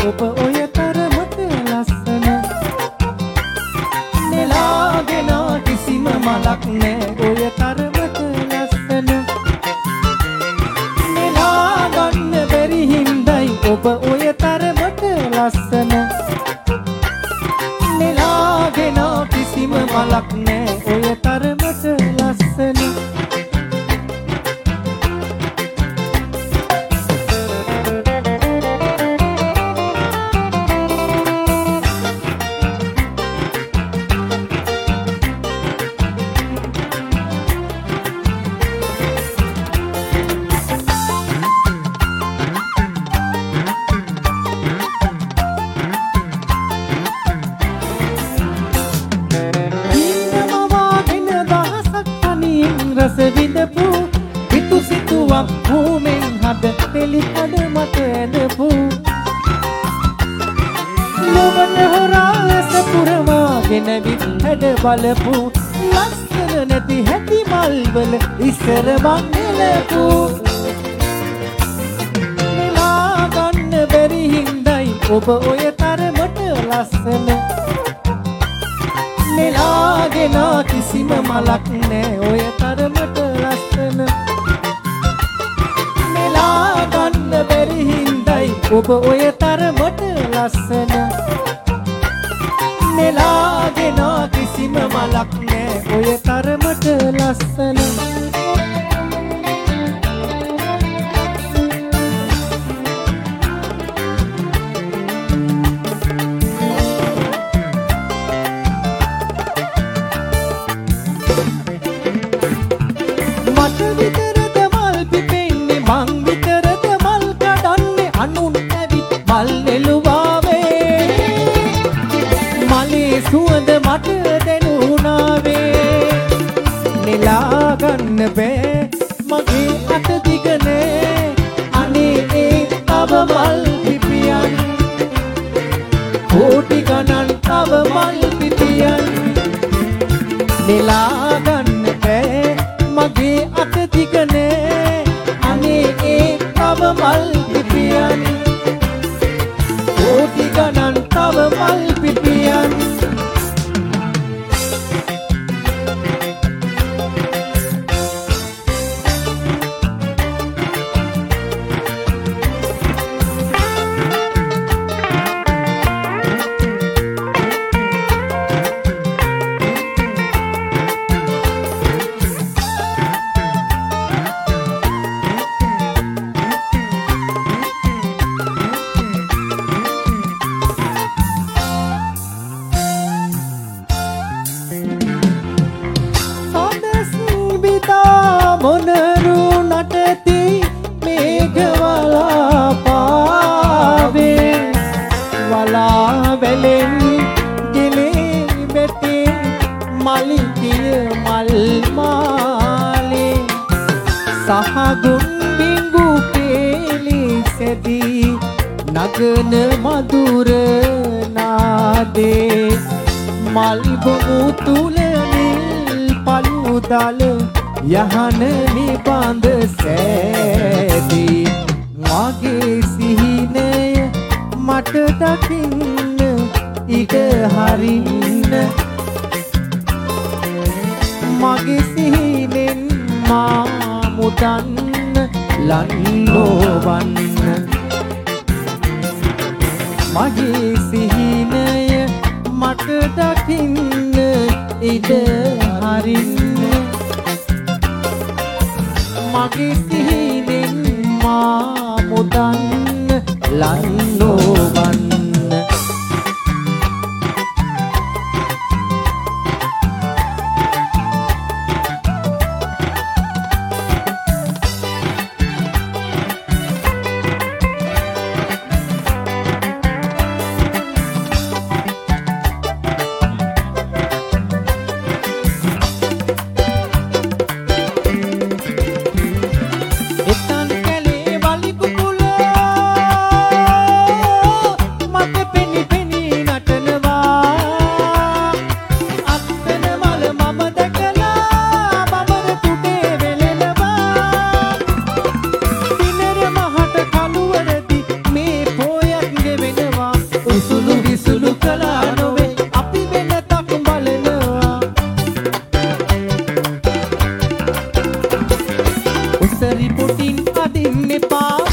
ඔබ ඔය තරමට ලස්සන නෙලාගෙන කිසිම මලක් නෑ ඔය තරමට ලස්සන නෙලා ගන්න බැරි හින්දයි ඔබ ඔය තරමට ලස්සන නෙලාගෙන කිසිම මලක් නෑ ඔය තරමට ලස්සන රස විඳපු හිතු සිතුවක් භූමෙන් හද තෙලි කඩ මත ඇඳපු ලොවට හොරා ඇස පුරවාගෙන විත් හැඩ බලපු ලස්සන නැති හැටි මල්වල ඉස්සර මං නෙලපු නෙලා ගන්න බැරි හින්දයි ඔබ ඔය තරමට ලස්සන නෙලාගෙන කිසිම මලක් නෑ ඔය තරමට ලස්සන නෙලා ගන්න බැරි හින්දයි ඔබ ඔය තරමට ලස්සන නෙලාගෙන කිසිම මලක් නෑ ඔය තරමට ලස්සන මට විතරද මල් පිපෙන්නේ මං විතරද මල් කඩන්නේ අනුන් ඇවිත් මල් නෙළුවාවේ මලේ සුවඳ මට දැනුණාවේ නෙලා ගන්න බෑ මගේ අත දිගනේ අනේ ඒ තව මල් පිපියන් කෝටි ගණන් තව මල් පිපියන් නෙලා ගන්න බෑ මගේ අත දිගනේ අනේ ඒ තව මල් පිපියන් කෝටි ගණන් තව මල් පිපියන් මොනරු නටති මේඝවලා පාවේ වලා වැලෙන් ගෙලේ බෙතේ මලිතිය මල් මාලේ සහගුන් බිංගු පේලි සැදී නගන මధుර නාදේ මල් බොමු තුල නිල් පළුදල යහන නිබඳ සෑදී මගේ සිහිනය මට දකින්න ඉඩ හරින්න මගේ සිහිනෙන් මා මුදන්න ලන්නෝවන්න මගේ සිහිනය මට දකින්න ඉඩ හරින්න මගේ සිහිනෙන් මා මුදන්න ලන්නෝවන්න එතන් කැලේ වලිගු කුල අදින්න එපා